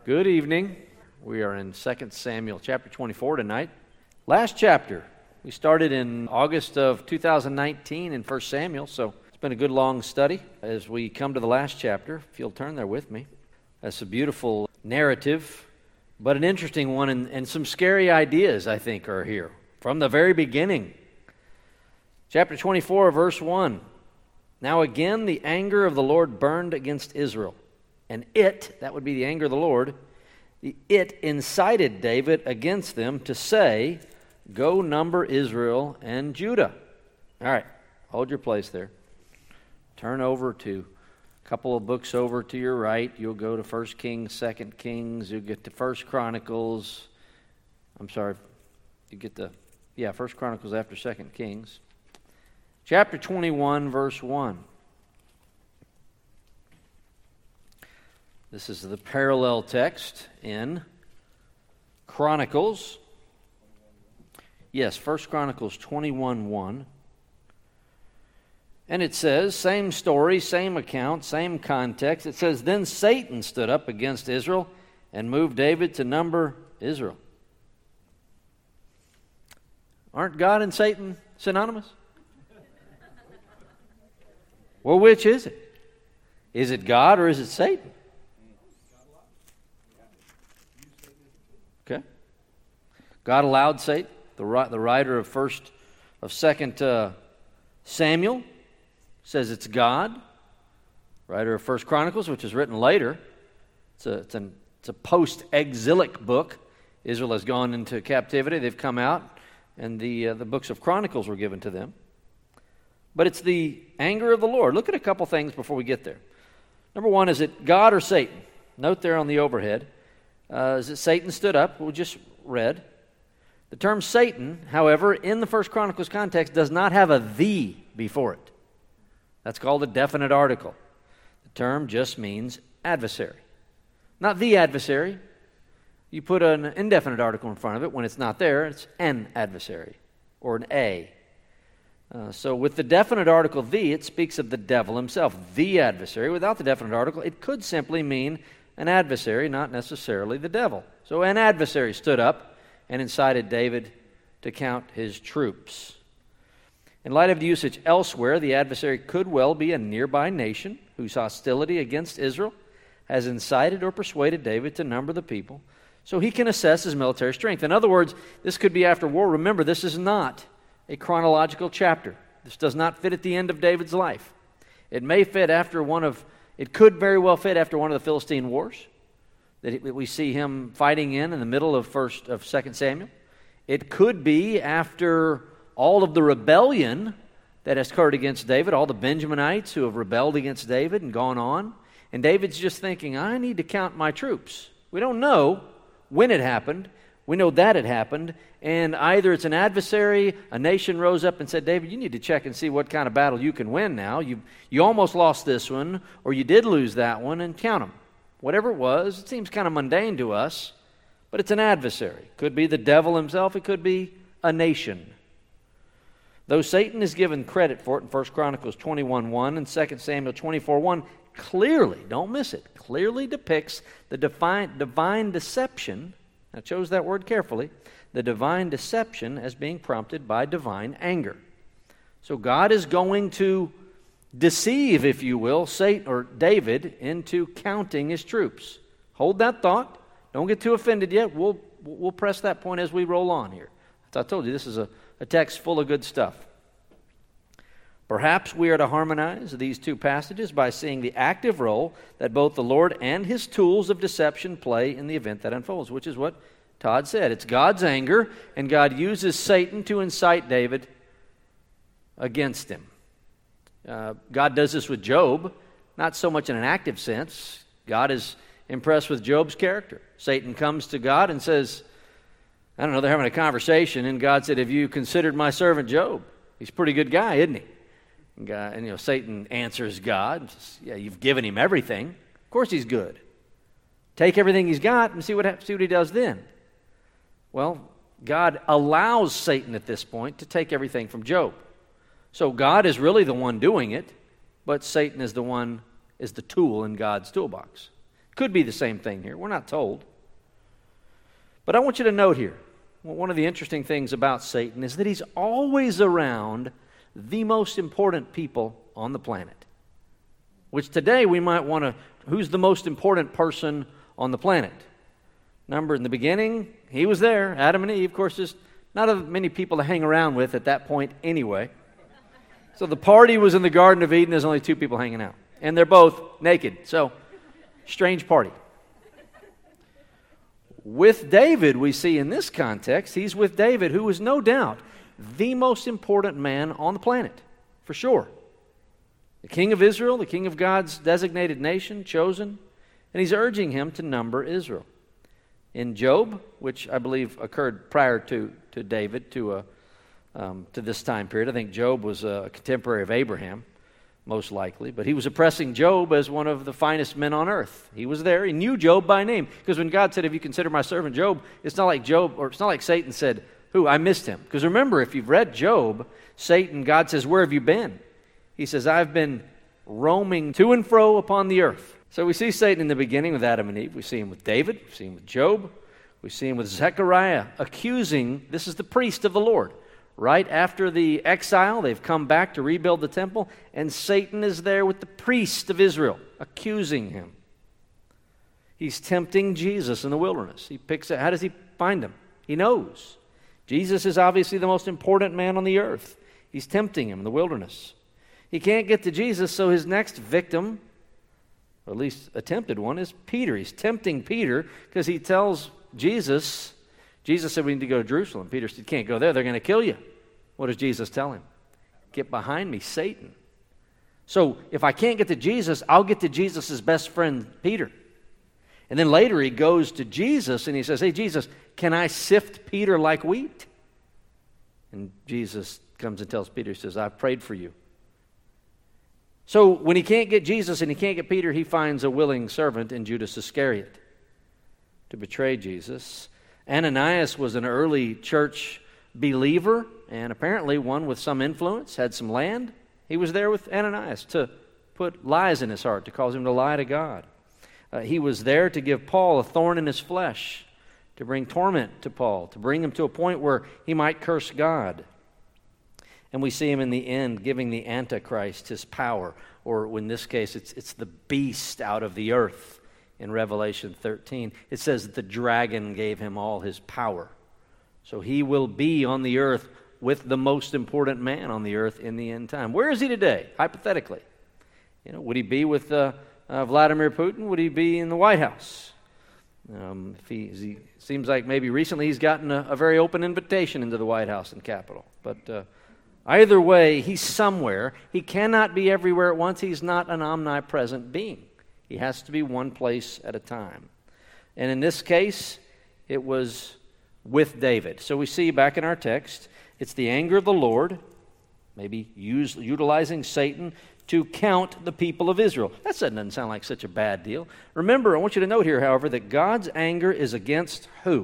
Good evening. We are in 2 Samuel chapter 24 tonight. Last chapter, we started in August of 2019 in 1 Samuel, so it's been a good long study as we come to the last chapter. If you'll turn there with me. That's a beautiful narrative, but an interesting one, and some scary ideas, I think, are here from the very beginning. Chapter 24, verse 1. Now again the anger of the Lord burned against Israel. And that would be the anger of the Lord, it incited David against them to say, go number Israel and Judah. All right, hold your place there. Turn over to a couple of books over to your right. You'll go to 1 Kings, 2 Kings. You'll get to 1 Chronicles. I'm sorry, you get 1 Chronicles after 2 Kings. Chapter 21, verse 1. This is the parallel text in Chronicles. Yes, 1 Chronicles 21:1. And it says, same story, same account, same context. It says, then Satan stood up against Israel and moved David to number Israel. Aren't God and Satan synonymous? Well, which is it? Is it God or is it Satan? Okay. God allowed Satan, the writer of 2 Samuel says it's God. Writer of 1 Chronicles, which is written later. It's a post-exilic book. Israel has gone into captivity. They've come out, and the books of Chronicles were given to them. But it's the anger of the Lord. Look at a couple things before we get there. Number one, is it God or Satan? Note there on the overhead. Is it Satan stood up? We just read. The term Satan, however, in the First Chronicles context, does not have a "the" before it. That's called a definite article. The term just means adversary. Not the adversary. You put an indefinite article in front of it. When it's not there, it's an adversary or an a. So with the definite article "the," it speaks of the devil himself, the adversary. Without the definite article, it could simply mean an adversary, not necessarily the devil. So an adversary stood up and incited David to count his troops. In light of the usage elsewhere, the adversary could well be a nearby nation whose hostility against Israel has incited or persuaded David to number the people so he can assess his military strength. In other words, this could be after war. Remember, this is not a chronological chapter. This does not fit at the end of David's life. It may fit after it could very well fit after one of the Philistine wars that we see him fighting in the middle of 2 Samuel. It could be after all of the rebellion that has occurred against David, all the Benjaminites who have rebelled against David and gone on. And David's just thinking, I need to count my troops. We don't know when it happened. We know that it happened. And either it's an adversary, a nation rose up and said, David, you need to check and see what kind of battle you can win now. You almost lost this one, or you did lose that one, and count them. Whatever it was, it seems kind of mundane to us, but it's an adversary. Could be the devil himself. It could be a nation. Though Satan is given credit for it in 1 Chronicles 21:1 and 2 Samuel 24:1, clearly, don't miss it, clearly depicts the divine deception. I chose that word carefully. The divine deception as being prompted by divine anger. So God is going to deceive, if you will, Satan or David into counting his troops. Hold that thought. Don't get too offended yet. We'll press that point as we roll on here. As I told you, this is a text full of good stuff. Perhaps we are to harmonize these two passages by seeing the active role that both the Lord and his tools of deception play in the event that unfolds, which is what Todd said. It's God's anger, and God uses Satan to incite David against him. God does this with Job, not so much in an active sense. God is impressed with Job's character. Satan comes to God and says, I don't know, they're having a conversation, and God said, have you considered my servant Job? He's a pretty good guy, isn't he? And Satan answers God, says, yeah, you've given him everything. Of course he's good. Take everything he's got and see what he does then. Well, God allows Satan at this point to take everything from Job. So God is really the one doing it, but Satan is the tool in God's toolbox. could be the same thing here. We're not told. But I want you to note here, one of the interesting things about Satan is that he's always around the most important people on the planet. Which today we might want to, who's the most important person on the planet? Remember, in the beginning, he was there, Adam and Eve. Of course, there's not many people to hang around with at that point anyway. So the party was in the Garden of Eden. There's only two people hanging out. And they're both naked. So, strange party. With David, we see in this context, he's with David, who was no doubt the most important man on the planet, for sure. The king of Israel, the king of God's designated nation, chosen, and he's urging him to number Israel. In Job, which I believe occurred prior to David, to this time period, I think Job was a contemporary of Abraham, most likely, but he was oppressing Job as one of the finest men on earth. He was there. He knew Job by name, because when God said, "If you consider my servant Job," it's not like Satan said, "Who? I missed him." Because remember, if you've read Job, God says, "Where have you been?" He says, "I've been roaming to and fro upon the earth." So we see Satan in the beginning with Adam and Eve. We see him with David. We see him with Job. We see him with Zechariah accusing, this is the priest of the Lord. Right after the exile, they've come back to rebuild the temple, and Satan is there with the priest of Israel, accusing him. He's tempting Jesus in the wilderness. He picks it. How does he find him? He knows. Jesus is obviously the most important man on the earth. He's tempting him in the wilderness. He can't get to Jesus, so his next victim, or at least attempted one, is Peter. He's tempting Peter because he tells Jesus said, "We need to go to Jerusalem." Peter said, "You can't go there. They're going to kill you." What does Jesus tell him? "Get behind me, Satan." So if I can't get to Jesus, I'll get to Jesus' best friend, Peter. And then later he goes to Jesus and he says, "Hey, Jesus, can I sift Peter like wheat?" And Jesus comes and tells Peter, he says, "I've prayed for you." So when he can't get Jesus and he can't get Peter, he finds a willing servant in Judas Iscariot to betray Jesus. Ananias was an early church believer and apparently one with some influence, had some land. He was there with Ananias to put lies in his heart, to cause him to lie to God. He was there to give Paul a thorn in his flesh, to bring torment to Paul, to bring him to a point where he might curse God. And we see him in the end giving the Antichrist his power, or in this case, it's the beast out of the earth. In Revelation 13, it says that the dragon gave him all his power. So he will be on the earth with the most important man on the earth in the end time. Where is he today, hypothetically? Would he be with Vladimir Putin? Would he be in the White He seems like maybe recently he's gotten a very open invitation into the White House and Capitol. But either way, he's somewhere. He cannot be everywhere at once. He's not an omnipresent being. He has to be one place at a time. And in this case, it was with David. So we see back in our text, it's the anger of the Lord, maybe utilizing Satan to count the people of Israel. That doesn't sound like such a bad deal. Remember, I want you to note here, however, that God's anger is against who?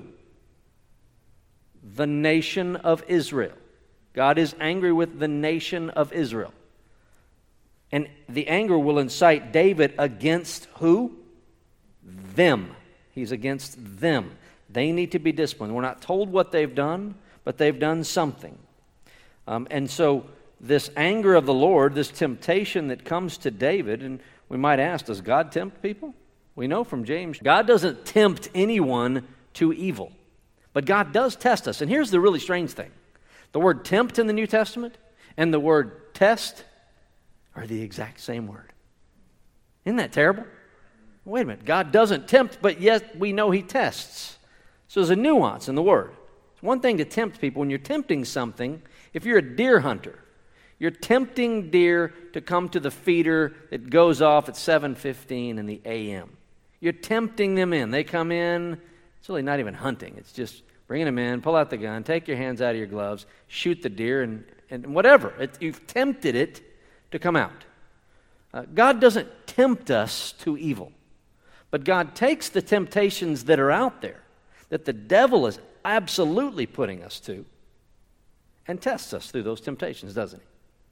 The nation of Israel. God is angry with the nation of Israel. And the anger will incite David against who? Them. He's against them. They need to be disciplined. We're not told what they've done, but they've done something. And so this anger of the Lord, this temptation that comes to David, and we might ask, does God tempt people? We know from James, God doesn't tempt anyone to evil. But God does test us. And here's the really strange thing. The word tempt in the New Testament and the word test are the exact same word. Isn't that terrible? Wait a minute. God doesn't tempt, but yet we know he tests. So there's a nuance in the word. It's one thing to tempt people. When you're tempting something, if you're a deer hunter, you're tempting deer to come to the feeder that goes off at 7:15 in the a.m. You're tempting them in. They come in. It's really not even hunting. It's just bringing them in, pull out the gun, take your hands out of your gloves, shoot the deer, and whatever. You've tempted it to come out. God doesn't tempt us to evil. But God takes the temptations that are out there, that the devil is absolutely putting us to, and tests us through those temptations, doesn't he?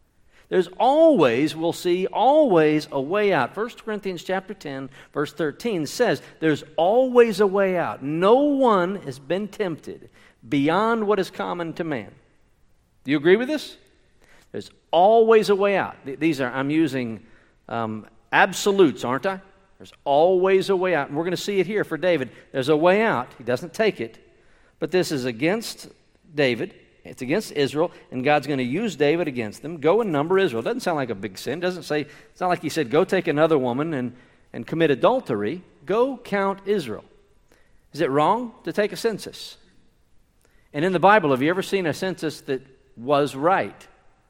There's always, we'll see, always a way out. 1 Corinthians chapter 10, verse 13 says there's always a way out. No one has been tempted beyond what is common to man. Do you agree with this? There's always a way out. These are, I'm using absolutes, aren't I? There's always a way out. And we're going to see it here for David. There's a way out. He doesn't take it. But this is against David. It's against Israel, and God's going to use David against them. Go and number Israel. It doesn't sound like a big sin. It's not like he said, go take another woman and commit adultery. Go count Israel. Is it wrong to take a census? And in the Bible, have you ever seen a census that was right?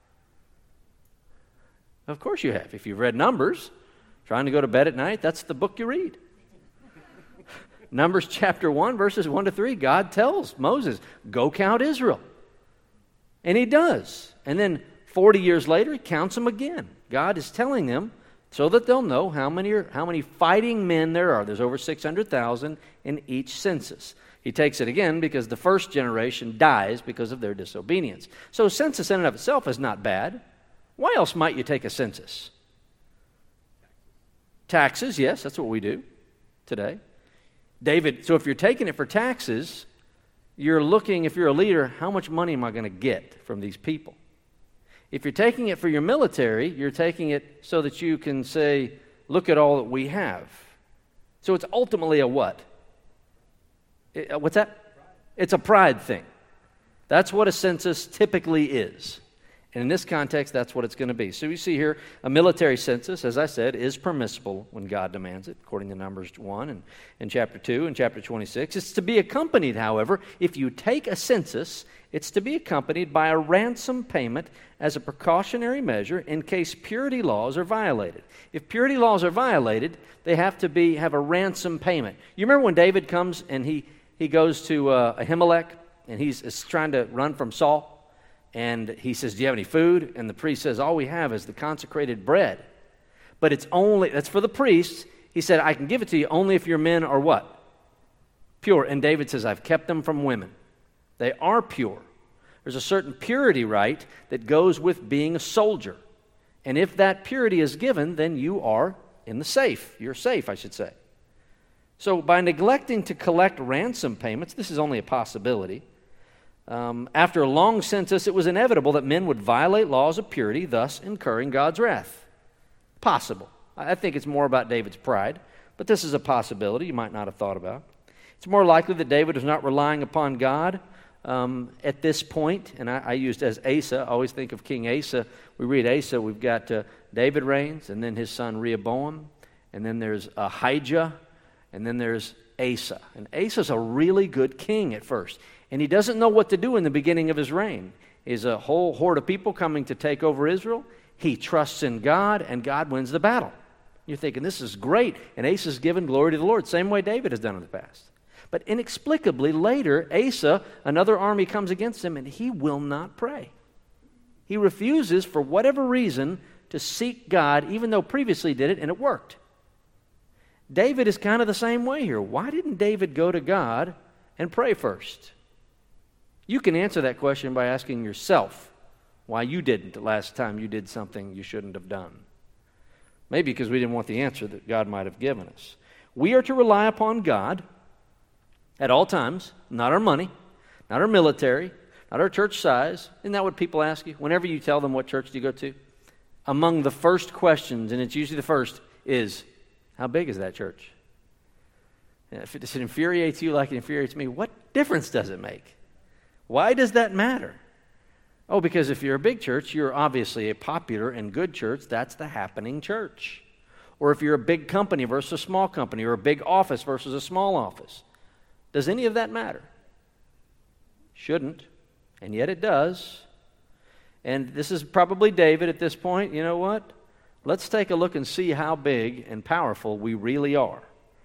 Of course you have. If you've read Numbers, trying to go to bed at night, that's the book you read. Numbers chapter 1, verses 1 to 3, God tells Moses, go count Israel. And he does. And then 40 years later, he counts them again. God is telling them so that they'll know how many fighting men there are. There's over 600,000 in each census. He takes it again because the first generation dies because of their disobedience. So a census in and of itself is not bad. Why else might you take a census? Taxes, yes, that's what we do today. David, so if you're taking it for taxes, you're looking, if you're a leader, how much money am I going to get from these people? If you're taking it for your military, you're taking it so that you can say, look at all that we have. So it's ultimately a what? What's that? It's a pride thing. That's what a census typically is. And in this context, that's what it's going to be. So you see here, a military census, as I said, is permissible when God demands it, according to Numbers 1 and chapter 2 and chapter 26. It's to be accompanied, however, if you take a census, it's to be accompanied by a ransom payment as a precautionary measure in case purity laws are violated. If purity laws are violated, they have to have a ransom payment. You remember when David comes and he goes to Ahimelech and he's trying to run from Saul? And he says, do you have any food? And the priest says, all we have is the consecrated bread. But that's for the priests. He said, I can give it to you only if your men are what? Pure. And David says, I've kept them from women. They are pure. There's a certain purity right that goes with being a soldier. And if that purity is given, then you are in the safe. You're safe, I should say. So by neglecting to collect ransom payments, this is only a possibility. After a long census, it was inevitable that men would violate laws of purity, thus incurring God's wrath. Possible. I think it's more about David's pride, but this is a possibility you might not have thought about. It's more likely that David was not relying upon God at this point, and I used as Asa. I always think of King Asa. We read Asa, we've got David reigns, and then his son Rehoboam, and then there's Ahijah, and then there's Asa. And Asa's a really good king at first. And he doesn't know what to do in the beginning of his reign. There's a whole horde of people coming to take over Israel. He trusts in God, and God wins the battle. You're thinking, this is great. And Asa's given glory to the Lord, same way David has done in the past. But inexplicably, later, Asa, another army comes against him, and he will not pray. He refuses, for whatever reason, to seek God, even though previously did it, and it worked. David is kind of the same way here. Why didn't David go to God and pray first? You can answer that question by asking yourself why you didn't the last time you did something you shouldn't have done. Maybe because we didn't want the answer that God might have given us. We are to rely upon God at all times, not our money, not our military, not our church size. Isn't that what people ask you? Whenever you tell them what church do you go to? Among the first questions, and it's usually the first, is, how big is that church? And if it infuriates you like it infuriates me, what difference does it make? Why does that matter? Oh, because if you're a big church, you're obviously a popular and good church. That's the happening church. Or if you're a big company versus a small company, or a big office versus a small office. Does any of that matter? Shouldn't, and yet it does. And this is probably David at this point. You know what? Let's take a look and see how big and powerful we really are.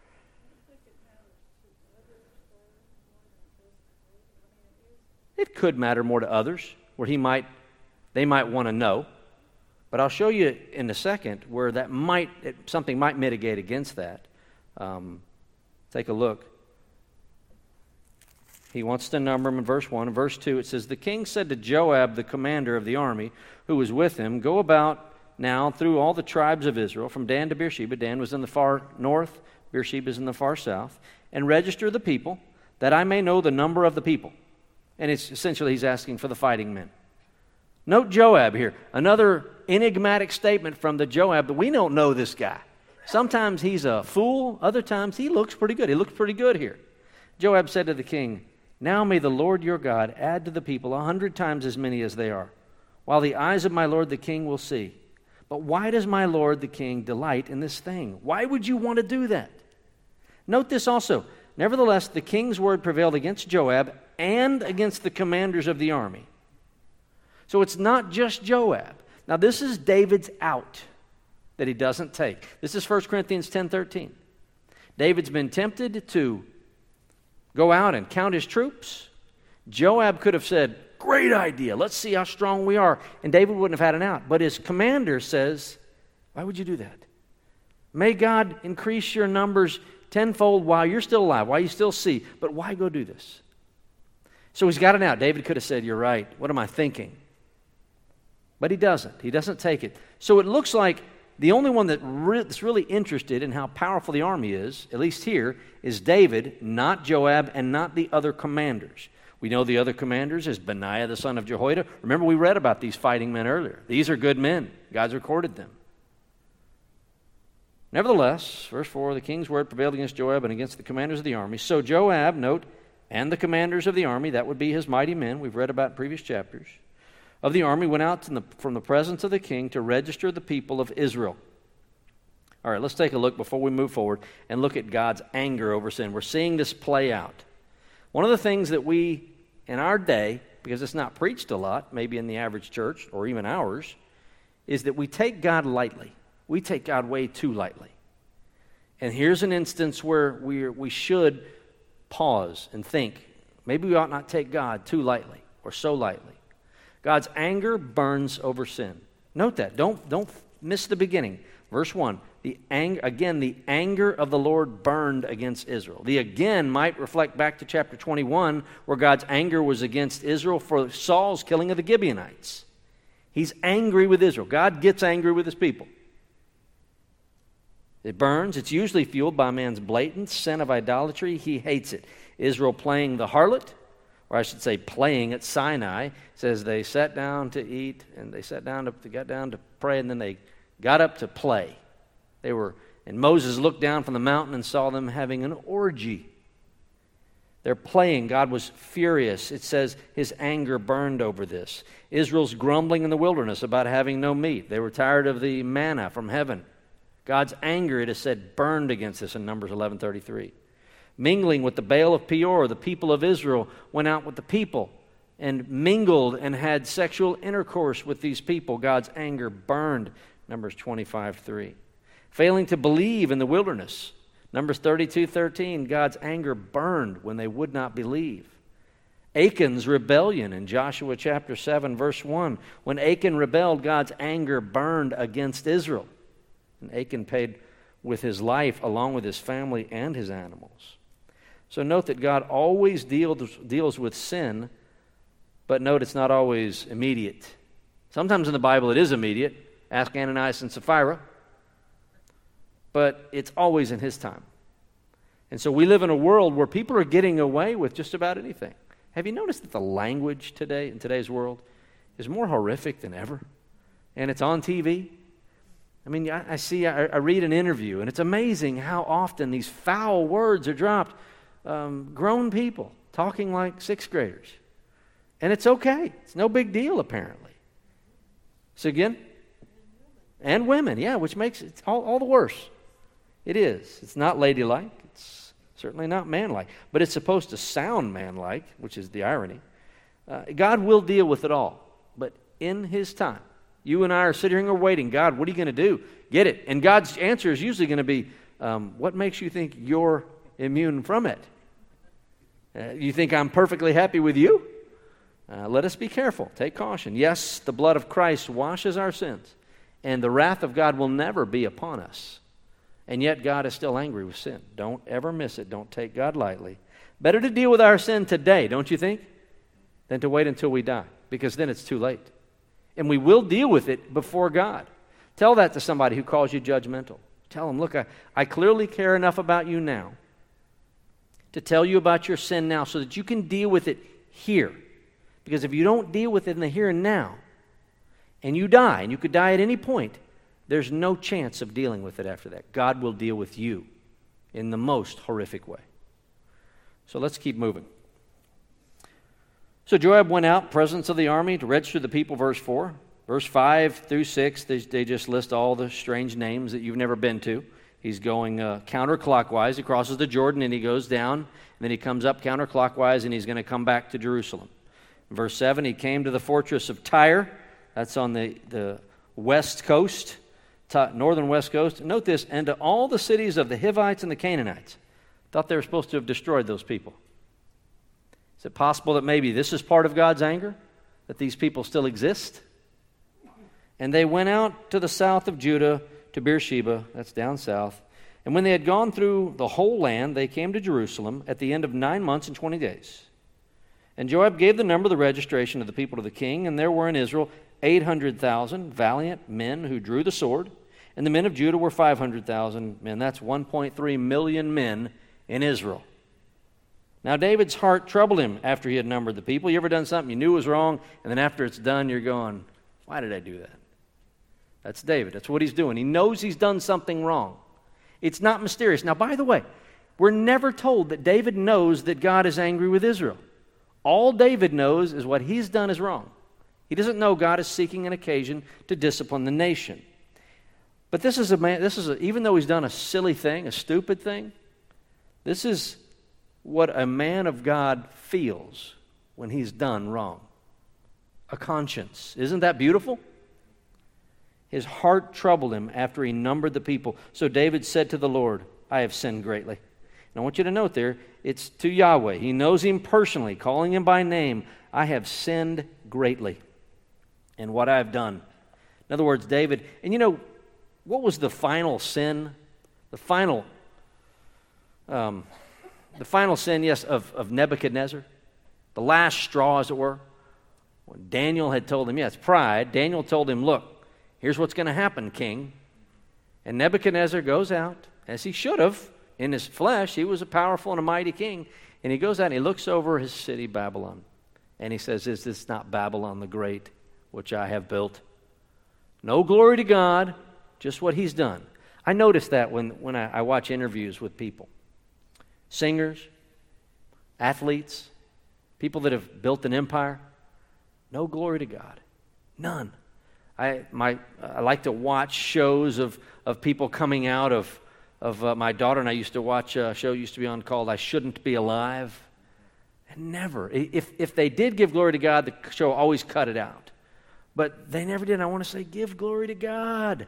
It could matter more to others, where they might want to know. But I'll show you in a second where something might mitigate against that. Take a look. He wants to number them in verse 1. In verse 2, it says, "The king said to Joab, the commander of the army, who was with him, Go about now through all the tribes of Israel, from Dan to Beersheba." Dan was in the far north, Beersheba is in the far south. "And register the people, that I may know the number of the people." And it's essentially he's asking for the fighting men. Note Joab here. Another enigmatic statement from the Joab, but we don't know this guy. Sometimes he's a fool. Other times he looks pretty good. He looks pretty good here. Joab said to the king, "Now may the Lord your God add to the people 100 times as many as they are, while the eyes of my lord the king will see. But why does my lord the king delight in this thing? Why would you want to do that?" Note this also. Nevertheless, the king's word prevailed against Joab and against the commanders of the army. So it's not just Joab. Now this is David's out that he doesn't take. This is 1 Corinthians 10:13. David's been tempted to go out and count his troops. Joab could have said, "Great idea, let's see how strong we are." And David wouldn't have had an out. But his commander says, "Why would you do that? May God increase your numbers tenfold while you're still alive, while you still see. But why go do this?" So he's got an out. David could have said, "You're right. What am I thinking?" But he doesn't. He doesn't take it. So it looks like the only one that's really interested in how powerful the army is, at least here, is David, not Joab, and not the other commanders. We know the other commanders is Benaiah, the son of Jehoiada. Remember, we read about these fighting men earlier. These are good men. God's recorded them. Nevertheless, verse 4, "The king's word prevailed against Joab and against the commanders of the army. So Joab," note, "and the commanders of the army," that would be his mighty men, we've read about in previous chapters, "of the army went out from the presence of the king to register the people of Israel." All right, let's take a look before we move forward and look at God's anger over sin. We're seeing this play out. One of the things that we, in our day, because it's not preached a lot, maybe in the average church or even ours, is that we take God lightly. We take God way too lightly. And here's an instance where we should pause and think, maybe we ought not take God too lightly or so lightly. God's anger burns over sin. Note that. Don't miss the beginning. Verse 1, the anger of the Lord burned against Israel. The again might reflect back to chapter 21, where God's anger was against Israel for Saul's killing of the Gibeonites. He's angry with Israel. God gets angry with his people. It burns. It's usually fueled by man's blatant sin of idolatry. He hates it. Israel playing the harlot, or I should say playing at Sinai, says they sat down to eat, and they got down to pray, and then they got up to play. And Moses looked down from the mountain and saw them having an orgy. They're playing. God was furious. It says his anger burned over this. Israel's grumbling in the wilderness about having no meat. They were tired of the manna from heaven. God's anger, it is said, burned against this in Numbers 11:33. Mingling with the Baal of Peor, the people of Israel went out with the people and mingled and had sexual intercourse with these people. God's anger burned, Numbers 25:3. Failing to believe in the wilderness, Numbers 32:13, God's anger burned when they would not believe. Achan's rebellion in Joshua chapter 7, verse 1. When Achan rebelled, God's anger burned against Israel. And Achan paid with his life along with his family and his animals. So note that God always deals with sin, but note it's not always immediate. Sometimes in the Bible it is immediate. Ask Ananias and Sapphira. But it's always in his time. And so we live in a world where people are getting away with just about anything. Have you noticed that the language today, in today's world, is more horrific than ever? And it's on TV. I mean, I read an interview, and it's amazing how often these foul words are dropped. Grown people talking like sixth graders. And it's okay. It's no big deal, apparently. So again? And women, yeah, which makes it all the worse. It is. It's not ladylike. It's certainly not manlike. But it's supposed to sound manlike, which is the irony. God will deal with it all. But in his time, you and I are sitting here waiting. God, what are you going to do? Get it. And God's answer is usually going to be, what makes you think you're immune from it? You think I'm perfectly happy with you? Let us be careful. Take caution. Yes, the blood of Christ washes our sins, and the wrath of God will never be upon us. And yet God is still angry with sin. Don't ever miss it. Don't take God lightly. Better to deal with our sin today, don't you think, than to wait until we die, because then it's too late. And we will deal with it before God. Tell that to somebody who calls you judgmental. Tell them, look, I clearly care enough about you now to tell you about your sin now so that you can deal with it here. Because if you don't deal with it in the here and now, and you die, and you could die at any point, there's no chance of dealing with it after that. God will deal with you in the most horrific way. So let's keep moving. So Joab went out, presence of the army, to register the people, verse 4. Verse 5 through 6, they just list all the strange names that you've never been to. He's going counterclockwise. He crosses the Jordan and he goes down. And then he comes up counterclockwise and he's going to come back to Jerusalem. In verse 7, he came to the fortress of Tyre. That's on the west coast, northern west coast. Note this, and to all the cities of the Hivites and the Canaanites. Thought they were supposed to have destroyed those people. Is it possible that maybe this is part of God's anger? That these people still exist? And they went out to the south of Judah, to Beersheba, that's down south. And when they had gone through the whole land, they came to Jerusalem at the end of 9 months and 20 days. And Joab gave the number of the registration of the people to the king, and there were in Israel 800,000 valiant men who drew the sword, and the men of Judah were 500,000 men. That's 1.3 million men in Israel. Now David's heart troubled him after he had numbered the people. You ever done something you knew was wrong, and then after it's done, you're going, why did I do that? That's David. That's what he's doing. He knows he's done something wrong. It's not mysterious. Now, by the way, we're never told that David knows that God is angry with Israel. All David knows is what he's done is wrong. He doesn't know God is seeking an occasion to discipline the nation. But this is a man, even though he's done a silly thing, a stupid thing, this is what a man of God feels when he's done wrong. A conscience. Isn't that beautiful? His heart troubled him after he numbered the people. So David said to the Lord, I have sinned greatly. And I want you to note there, it's to Yahweh. He knows him personally, calling him by name. I have sinned greatly in what I have done. In other words, David, and you know, what was the final sin? The final sin, yes, of Nebuchadnezzar. The last straw, as it were. When Daniel had told him, it's pride. Daniel told him, look, here's what's going to happen, king. And Nebuchadnezzar goes out, as he should have, in his flesh. He was a powerful and a mighty king. And he goes out and he looks over his city, Babylon. And he says, is this not Babylon the Great, which I have built? No glory to God, just what he's done. I notice that when I watch interviews with people. Singers, athletes, people that have built an empire. No glory to God. None. I like to watch shows of people coming out of my daughter and I used to watch a show used to be on called I Shouldn't Be Alive. And never. If they did give glory to God, the show always cut it out. But they never did. I want to say, give glory to God.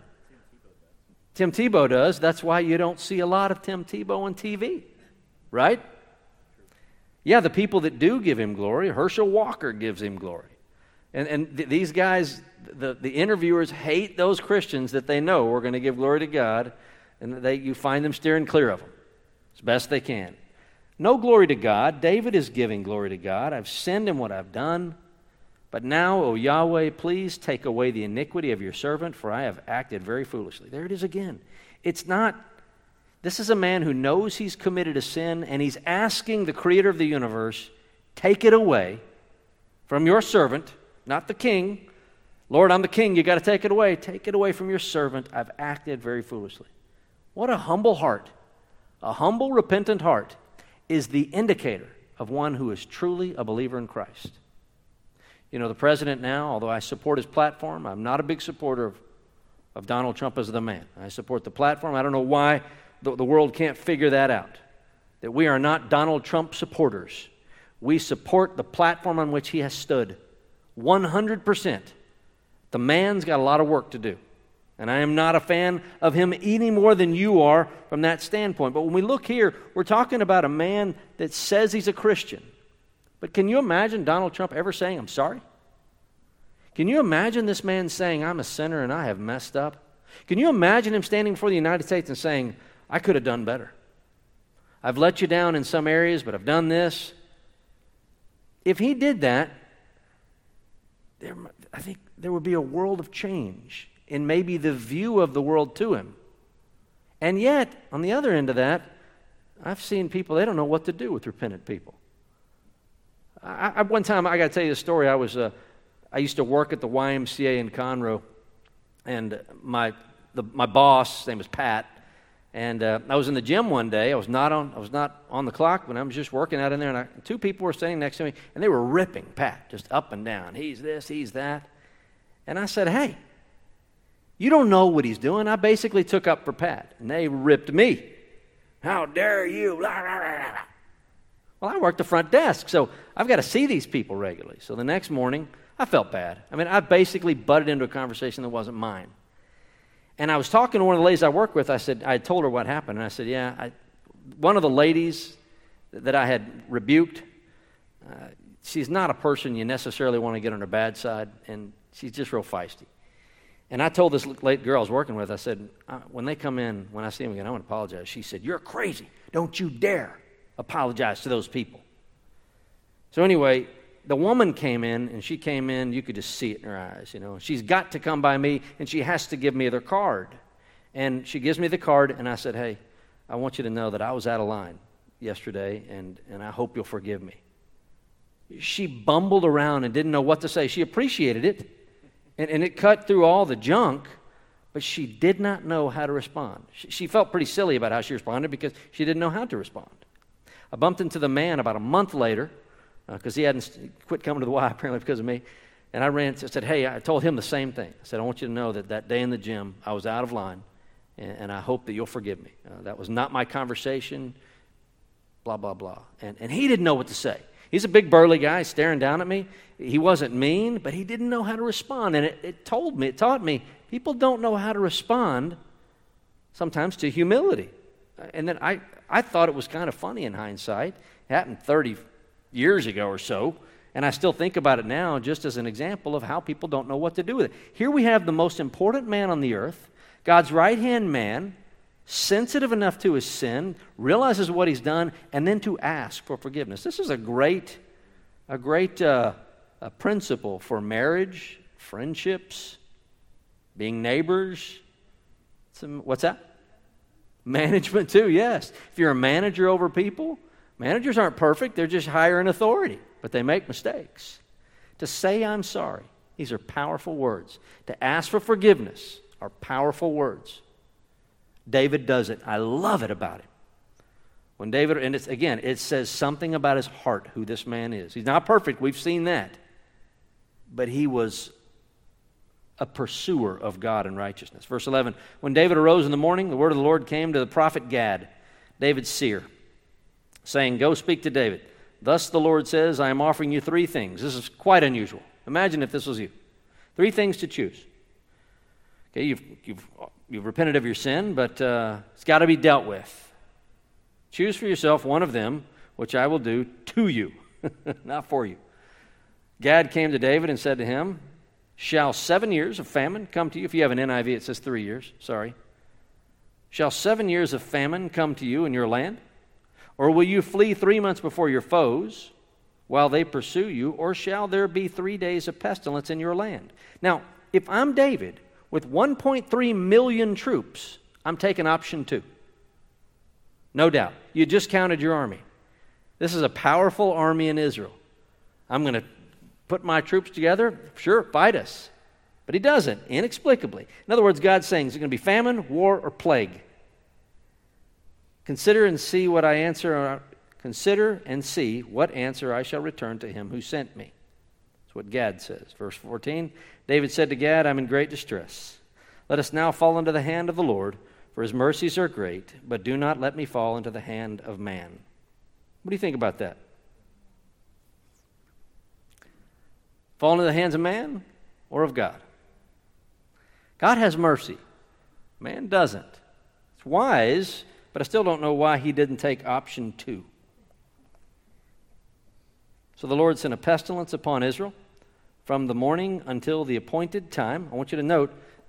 Tim Tebow does. That's why you don't see a lot of Tim Tebow on TV. Right? Yeah, the people that do give him glory, Herschel Walker gives him glory. And these guys, the interviewers hate those Christians that they know are going to give glory to God, and you find them steering clear of them as best they can. No glory to God. David is giving glory to God. I've sinned in what I've done. But now, O Yahweh, please take away the iniquity of your servant, for I have acted very foolishly. There it is again. This is a man who knows he's committed a sin, and he's asking the creator of the universe, take it away from your servant, not the king. Lord, I'm the king. You got to take it away. Take it away from your servant. I've acted very foolishly. What a humble heart. A humble, repentant heart is the indicator of one who is truly a believer in Christ. You know, the president now, although I support his platform, I'm not a big supporter of Donald Trump as the man. I support the platform. I don't know why the world can't figure that out, that we are not Donald Trump supporters. We support the platform on which he has stood 100%. The man's got a lot of work to do. And I am not a fan of him any more than you are from that standpoint. But when we look here, we're talking about a man that says he's a Christian. But can you imagine Donald Trump ever saying, I'm sorry? Can you imagine this man saying, I'm a sinner and I have messed up? Can you imagine him standing before the United States and saying, I could have done better. I've let you down in some areas, but I've done this. If he did that, I think there would be a world of change in maybe the view of the world to him. And yet, on the other end of that, I've seen people, they don't know what to do with repentant people. One time, I got to tell you a story. I used to work at the YMCA in Conroe, and my boss, his name was Pat, and I was in the gym one day. I was not on the clock, but I was just working out in there, and two people were standing next to me, and they were ripping Pat just up and down. He's this, he's that. And I said, hey, you don't know what he's doing. I basically took up for Pat, and they ripped me. How dare you? Blah, blah, blah, blah. Well, I work the front desk, so I've got to see these people regularly. So the next morning, I felt bad. I mean, I basically butted into a conversation that wasn't mine. And I was talking to one of the ladies I work with. I told her what happened. And I said, one of the ladies that I had rebuked, she's not a person you necessarily want to get on her bad side, and she's just real feisty. And I told this late girl I was working with, I said, when they come in, when I see them again, I want to apologize. She said, you're crazy. Don't you dare apologize to those people. So anyway, the woman came in, and she came in, you could just see it in her eyes, you know. She's got to come by me, and she has to give me their card. And she gives me the card, and I said, hey, I want you to know that I was out of line yesterday, and I hope you'll forgive me. She bumbled around and didn't know what to say. She appreciated it, and it cut through all the junk, but she did not know how to respond. She felt pretty silly about how she responded because she didn't know how to respond. I bumped into the man about a month later, because he hadn't quit coming to the Y apparently because of me. And I said, hey, I told him the same thing. I said, I want you to know that day in the gym, I was out of line, and I hope that you'll forgive me. That was not my conversation, blah, blah, blah. And he didn't know what to say. He's a big burly guy staring down at me. He wasn't mean, but he didn't know how to respond. And it taught me, people don't know how to respond sometimes to humility. And then I thought it was kind of funny in hindsight. It happened 30 years ago or so, and I still think about it now just as an example of how people don't know what to do with it. Here we have the most important man on the earth, God's right-hand man, sensitive enough to his sin, realizes what he's done, and then to ask for forgiveness. This is a great principle for marriage, friendships, being neighbors. What's that? Management too, yes. If you're a manager over people, managers aren't perfect. They're just higher in authority, but they make mistakes. To say I'm sorry, these are powerful words. To ask for forgiveness are powerful words. David does it. I love it about him. When David, and it says something about his heart, who this man is. He's not perfect. We've seen that. But he was a pursuer of God and righteousness. Verse 11, when David arose in the morning, the word of the Lord came to the prophet Gad, David's seer, saying, go speak to David. Thus the Lord says, I am offering you 3 things. This is quite unusual. Imagine if this was you. 3 things to choose. Okay, you've repented of your sin, but it's got to be dealt with. Choose for yourself one of them, which I will do to you, not for you. Gad came to David and said to him, shall 7 years of famine come to you? If you have an NIV, it says 3 years. Sorry. Shall 7 years of famine come to you in your land? Or will you flee 3 months before your foes while they pursue you? Or shall there be 3 days of pestilence in your land? Now, if I'm David with 1.3 million troops, I'm taking option 2. No doubt. You just counted your army. This is a powerful army in Israel. I'm going to put my troops together. Sure, fight us. But he doesn't, inexplicably. In other words, God's saying, is it going to be famine, war, or plague? Consider and see what answer I shall return to him who sent me. That's what Gad says. Verse 14, David said to Gad, I'm in great distress. Let us now fall into the hand of the Lord, for his mercies are great, but do not let me fall into the hand of man. What do you think about that? Fall into the hands of man or of God? God has mercy. Man doesn't. It's wise, but I still don't know why he didn't take option 2. So the Lord sent a pestilence upon Israel from the morning until the appointed time. I want you to note,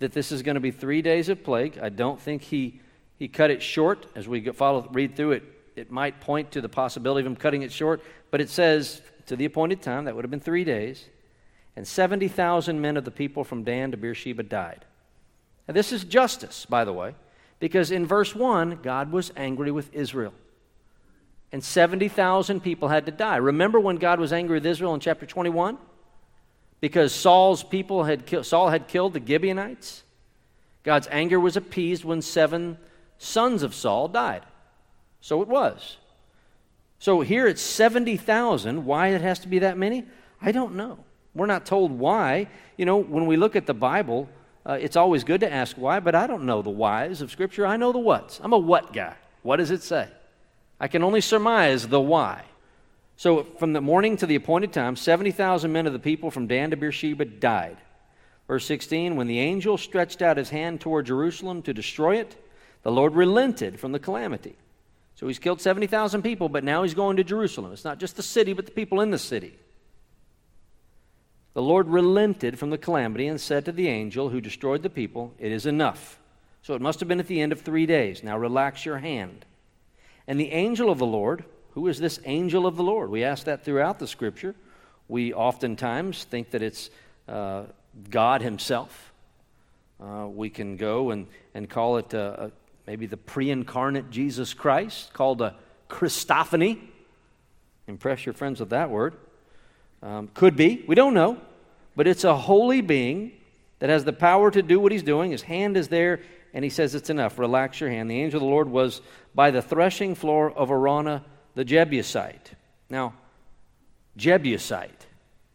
that this is going to be 3 days of plague. I don't think he cut it short. As we read through it, it might point to the possibility of him cutting it short, but it says to the appointed time, that would have been 3 days, and 70,000 men of the people from Dan to Beersheba died. Now, this is justice, by the way, because in verse 1, God was angry with Israel, and 70,000 people had to die. Remember when God was angry with Israel in chapter 21? Because Saul had killed the Gibeonites. God's anger was appeased when 7 sons of Saul died. So it was. So here it's 70,000. Why it has to be that many? I don't know. We're not told why. You know, when we look at the Bible, it's always good to ask why, but I don't know the whys of Scripture. I know the whats. I'm a what guy. What does it say? I can only surmise the why. So from the morning to the appointed time, 70,000 men of the people from Dan to Beersheba died. Verse 16, when the angel stretched out his hand toward Jerusalem to destroy it, the Lord relented from the calamity. So he's killed 70,000 people, but now he's going to Jerusalem. It's not just the city, but the people in the city. The Lord relented from the calamity and said to the angel who destroyed the people, it is enough. So it must have been at the end of 3 days. Now relax your hand. And the angel of the Lord, who is this angel of the Lord? We ask that throughout the Scripture. We oftentimes think that it's God himself. We can go and call it maybe the pre-incarnate Jesus Christ, called a Christophany. Impress your friends with that word. Could be. We don't know. But it's a holy being that has the power to do what he's doing. His hand is there, and he says it's enough. Relax your hand. The angel of the Lord was by the threshing floor of Araunah the Jebusite. Now, Jebusites,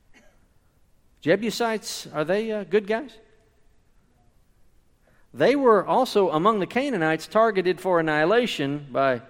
are they good guys? They were also among the Canaanites targeted for annihilation by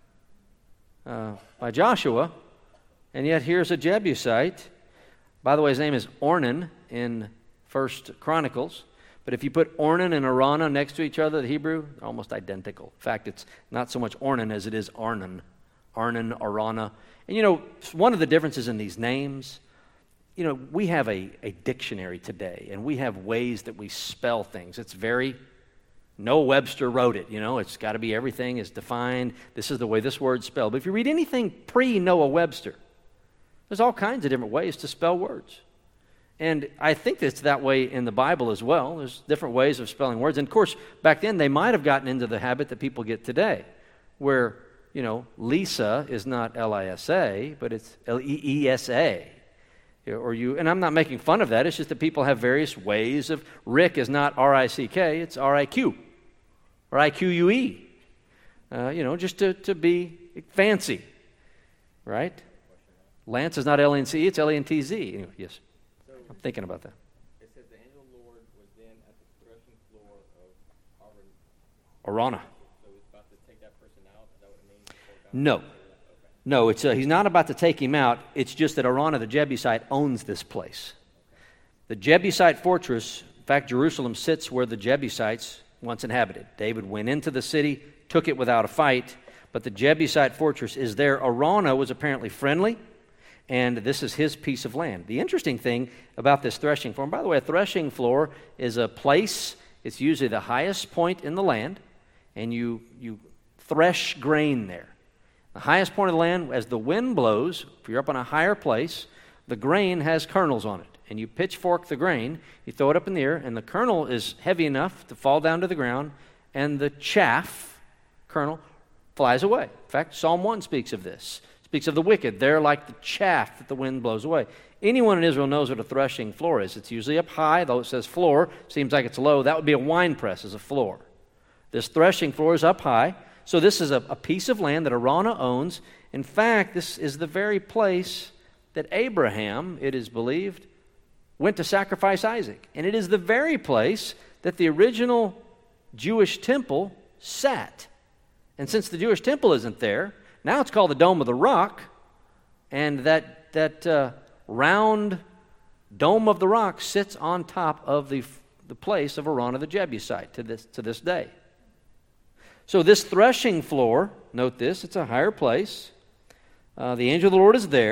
Joshua, and yet here's a Jebusite. By the way, his name is Ornan in 1 Chronicles. But if you put Ornan and Araunah next to each other, the Hebrew, they're almost identical. In fact, it's not so much Ornan as it is Arnan. Arnan, Araunah. And you know, one of the differences in these names, you know, we have a dictionary today, and we have ways that we spell things. It's very, Noah Webster wrote it, you know, it's got to be, everything is defined. This is the way this word's spelled. But if you read anything pre-Noah Webster, there's all kinds of different ways to spell words. And I think it's that way in the Bible as well. There's different ways of spelling words. And of course, back then they might have gotten into the habit that people get today, where, you know, Lisa is not L-I-S-A, but it's L-E-E-S-A. And I'm not making fun of that. It's just that people have various ways of, Rick is not R-I-C-K, it's R-I-Q, or I-Q-U-E. You know, just to be fancy, right? Lance is not L-N-C, it's L-E-N-T-Z. Anyway, yes, I'm thinking about that. It says the angel of the Lord was then at the threshing floor of Araunah. So he's about to take that person out? Is that what it means? No. No, it's he's not about to take him out. It's just that Araunah the Jebusite owns this place. The Jebusite fortress, in fact, Jerusalem sits where the Jebusites once inhabited. David went into the city, took it without a fight, but the Jebusite fortress is there. Araunah was apparently friendly, and this is his piece of land. The interesting thing about this threshing floor, and by the way, a threshing floor is a place, it's usually the highest point in the land, and you thresh grain there. The highest point of the land, as the wind blows, if you're up on a higher place, the grain has kernels on it. And you pitchfork the grain, you throw it up in the air, and the kernel is heavy enough to fall down to the ground, and the chaff, kernel, flies away. In fact, Psalm 1 speaks of this. It speaks of the wicked. They're like the chaff that the wind blows away. Anyone in Israel knows what a threshing floor is. It's usually up high, though it says floor. Seems like it's low. That would be a wine press as a floor. This threshing floor is up high. So this is a piece of land that Araunah owns. In fact, this is the very place that Abraham, it is believed, went to sacrifice Isaac. And it is the very place that the original Jewish temple sat. And since the Jewish temple isn't there, now it's called the Dome of the Rock. And that round Dome of the Rock sits on top of the place of Araunah the Jebusite to this day. So this threshing floor, note this, it's a higher place. The angel of the Lord is there,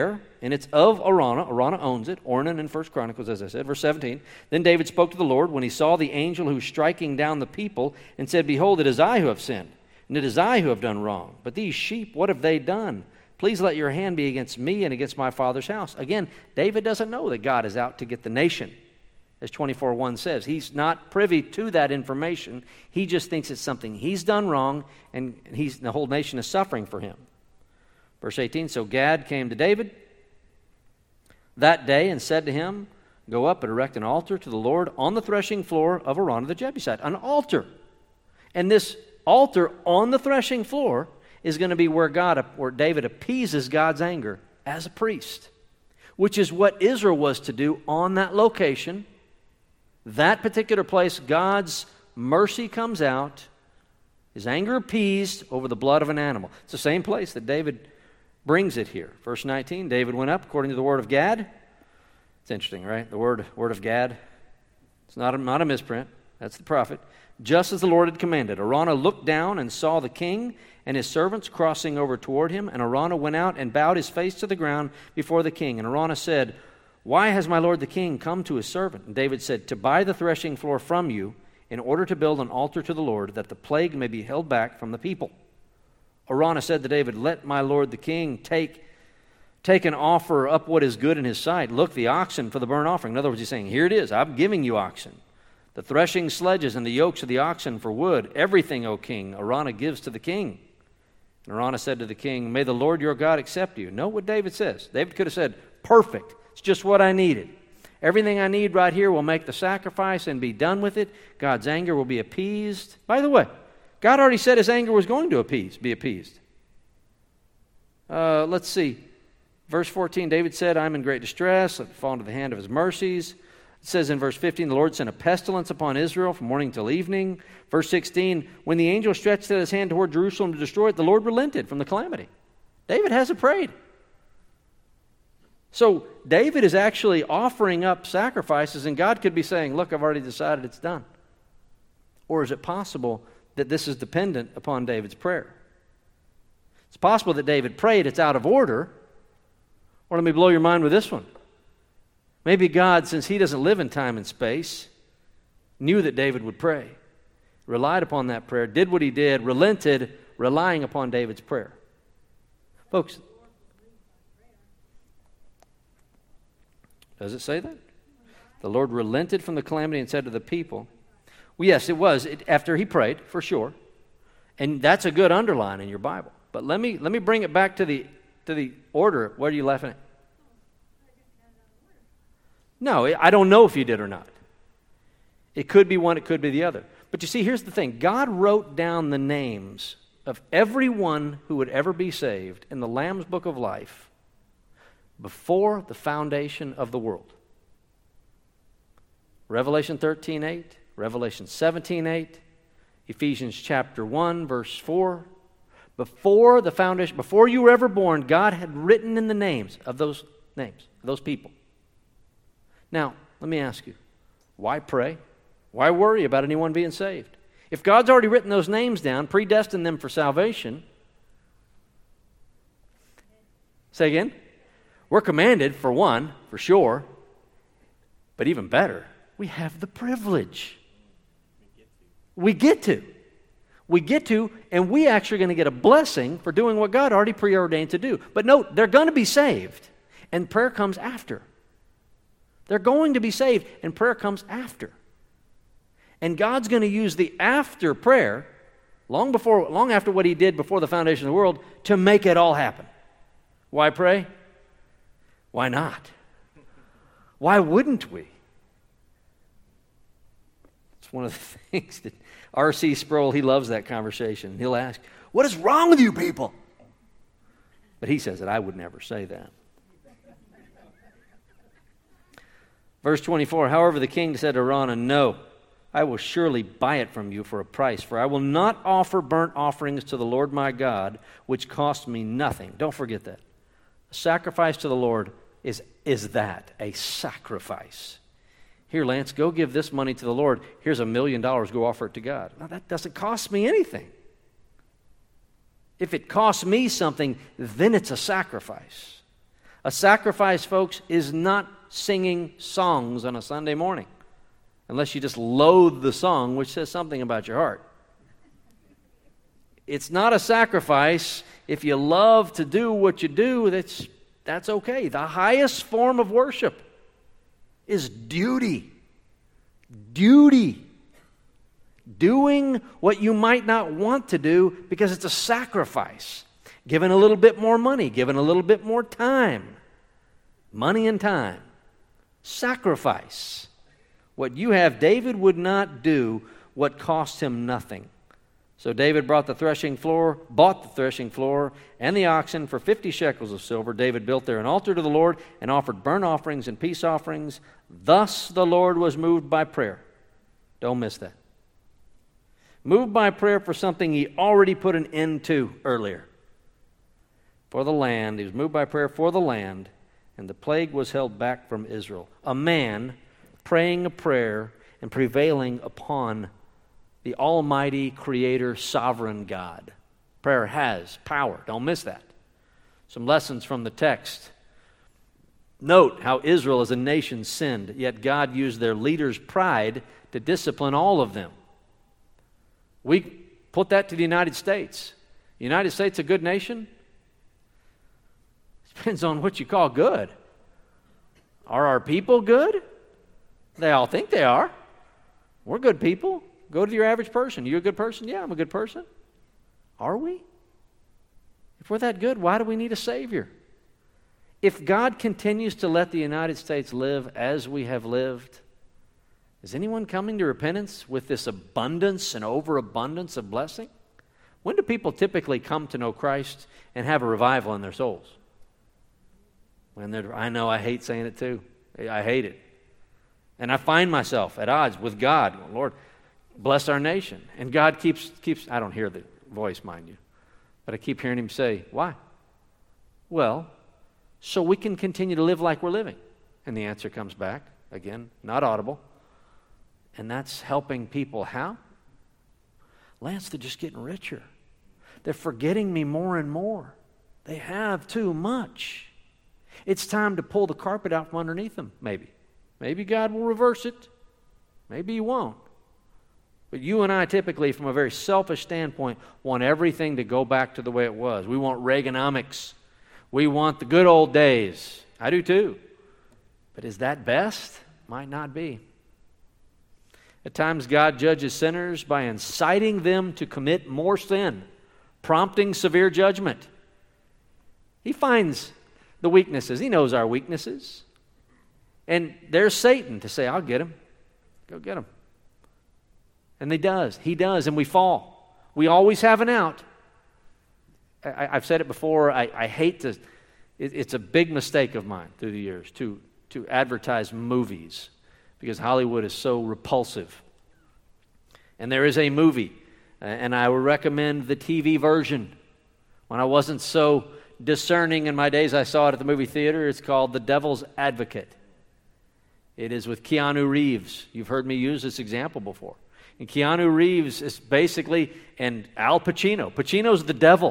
and it's of Araunah. Araunah owns it. Ornan in 1 Chronicles, as I said. Verse 17, then David spoke to the Lord when he saw the angel who was striking down the people and said, behold, it is I who have sinned, and it is I who have done wrong. But these sheep, what have they done? Please let your hand be against me and against my father's house. Again, David doesn't know that God is out to get the nation, as 24:1 says. He's not privy to that information. He just thinks it's something he's done wrong, and the whole nation is suffering for him. Verse 18, so Gad came to David that day and said to him, go up and erect an altar to the Lord on the threshing floor of Araunah the Jebusite. An altar. And this altar on the threshing floor is going to be where David appeases God's anger as a priest, which is what Israel was to do on that location. That particular place, God's mercy comes out, his anger appeased over the blood of an animal. It's the same place that David brings it here. Verse 19, David went up according to the word of Gad. It's interesting, right? The word of Gad. It's not a misprint. That's the prophet. Just as the Lord had commanded. Araunah looked down and saw the king and his servants crossing over toward him. And Araunah went out and bowed his face to the ground before the king. And Araunah said, why has my lord the king come to his servant? And David said, to buy the threshing floor from you in order to build an altar to the Lord, that the plague may be held back from the people. Araunah said to David, let my lord the king take and offer up what is good in his sight. Look, the oxen for the burnt offering. In other words, he's saying, here it is, I'm giving you oxen. The threshing sledges and the yokes of the oxen for wood, everything, O king, Araunah gives to the king. And Araunah said to the king, may the Lord your God accept you. Note what David says. David could have said, perfect, it's just what I needed. Everything I need right here will make the sacrifice and be done with it. God's anger will be appeased. By the way, God already said his anger was going to be appeased. Let's see. Verse 14, David said, I'm in great distress. I've fallen to the hand of his mercies. It says in verse 15, the Lord sent a pestilence upon Israel from morning till evening. Verse 16, when the angel stretched out his hand toward Jerusalem to destroy it, the Lord relented from the calamity. David hasn't prayed. So David is actually offering up sacrifices, and God could be saying, look, I've already decided it's done. Or is it possible that this is dependent upon David's prayer? It's possible that David prayed, it's out of order. Or let me blow your mind with this one. Maybe God, since he doesn't live in time and space, knew that David would pray, relied upon that prayer, did what he did, relented, relying upon David's prayer. Folks, does it say that? The Lord relented from the calamity and said to the people, well, yes, it was after he prayed, for sure. And that's a good underline in your Bible. But let me bring it back to the order. What are you laughing at? No, I don't know if you did or not. It could be one, it could be the other. But you see, here's the thing. God wrote down the names of everyone who would ever be saved in the Lamb's Book of Life before the foundation of the world. Revelation 13:8, Revelation 17:8, Ephesians chapter 1, verse 4. Before the foundation, before you were ever born, God had written in the names, of those people. Now, let me ask you, why pray? Why worry about anyone being saved? If God's already written those names down, predestined them for salvation, say again? We're commanded, for one, for sure, but even better, we have the privilege. We get to, and we actually are going to get a blessing for doing what God already preordained to do. But note, they're going to be saved, and prayer comes after. They're going to be saved, and prayer comes after. And God's going to use the after prayer, long after what he did before the foundation of the world, to make it all happen. Why pray? Why not? Why wouldn't we? It's one of the things that R.C. Sproul, he loves that conversation. He'll ask, what is wrong with you people? But he says that I would never say that. Verse 24, however, the king said to Araunah, no, I will surely buy it from you for a price, for I will not offer burnt offerings to the Lord my God, which cost me nothing. Don't forget that. A sacrifice to the Lord is that, a sacrifice. Here, Lance, go give this money to the Lord. Here's $1 million, go offer it to God. Now, that doesn't cost me anything. If it costs me something, then it's a sacrifice. A sacrifice, folks, is not singing songs on a Sunday morning, unless you just loathe the song, which says something about your heart. It's not a sacrifice. If you love to do what you do, that's okay. The highest form of worship is duty. Duty. Doing what you might not want to do because it's a sacrifice. Giving a little bit more money, giving a little bit more time. Money and time. Sacrifice. What you have, David would not do what cost him nothing. So David bought the threshing floor and the oxen for 50 shekels of silver. David built there an altar to the Lord and offered burnt offerings and peace offerings. Thus the Lord was moved by prayer. Don't miss that. Moved by prayer for something he already put an end to earlier. For the land, he was moved by prayer for the land, and the plague was held back from Israel. A man praying a prayer and prevailing upon the almighty creator, sovereign God. Prayer has power. Don't miss that. Some lessons from the text. Note how Israel as a nation sinned, yet God used their leaders' pride to discipline all of them. We put that to the United States. The United States a good nation? Depends on what you call good. Are our people good? They all think they are. We're good people. Go to your average person. You a good person? Yeah, I'm a good person. Are we? If we're that good, why do we need a Savior? If God continues to let the United States live as we have lived, is anyone coming to repentance with this abundance and overabundance of blessing? When do people typically come to know Christ and have a revival in their souls? I know I hate saying it too. I hate it. And I find myself at odds with God. Lord, bless our nation. And God keeps, I don't hear the voice, mind you, but I keep hearing him say, why? Well, so we can continue to live like we're living. And the answer comes back, again, not audible. And that's helping people how? Lance, they're just getting richer. They're forgetting me more and more. They have too much. It's time to pull the carpet out from underneath them, maybe. Maybe God will reverse it. Maybe he won't. But you and I typically, from a very selfish standpoint, want everything to go back to the way it was. We want Reaganomics. We want the good old days. I do too. But is that best? Might not be. At times, God judges sinners by inciting them to commit more sin, prompting severe judgment. He finds the weaknesses. He knows our weaknesses. And there's Satan to say, I'll get him. Go get him. And he does. He does, and we fall. We always have an out. I've said it before. I hate to. It's a big mistake of mine through the years to advertise movies because Hollywood is so repulsive. And there is a movie, and I would recommend the TV version. When I wasn't so discerning in my days, I saw it at the movie theater. It's called The Devil's Advocate. It is with Keanu Reeves. You've heard me use this example before. And Keanu Reeves is basically, and Al Pacino. Pacino's the devil.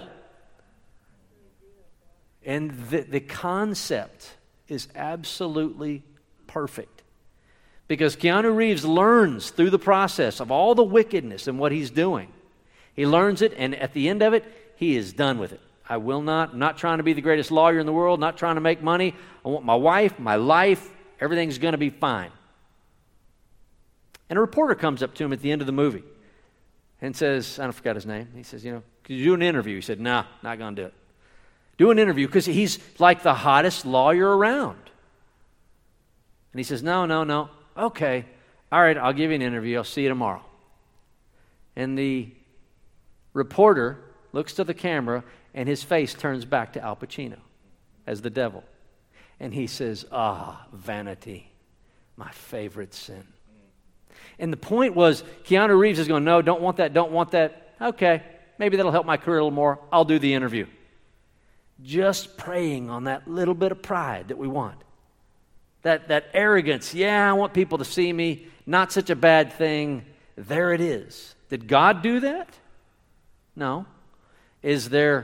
And the concept is absolutely perfect. Because Keanu Reeves learns through the process of all the wickedness and what he's doing. He learns it, and at the end of it, he is done with it. I'm not trying to be the greatest lawyer in the world, not trying to make money. I want my wife, my life, everything's going to be fine. And a reporter comes up to him at the end of the movie and says, I forgot his name. He says, could you do an interview? He said, no, not going to do it. Do an interview because he's like the hottest lawyer around. And he says, no. Okay, all right, I'll give you an interview. I'll see you tomorrow. And the reporter looks to the camera and his face turns back to Al Pacino as the devil. And he says, vanity, my favorite sin. And the point was, Keanu Reeves is going, no, don't want that. Okay, maybe that'll help my career a little more. I'll do the interview. Just preying on that little bit of pride that we want. That arrogance, I want people to see me, not such a bad thing. There it is. Did God do that? No. Is there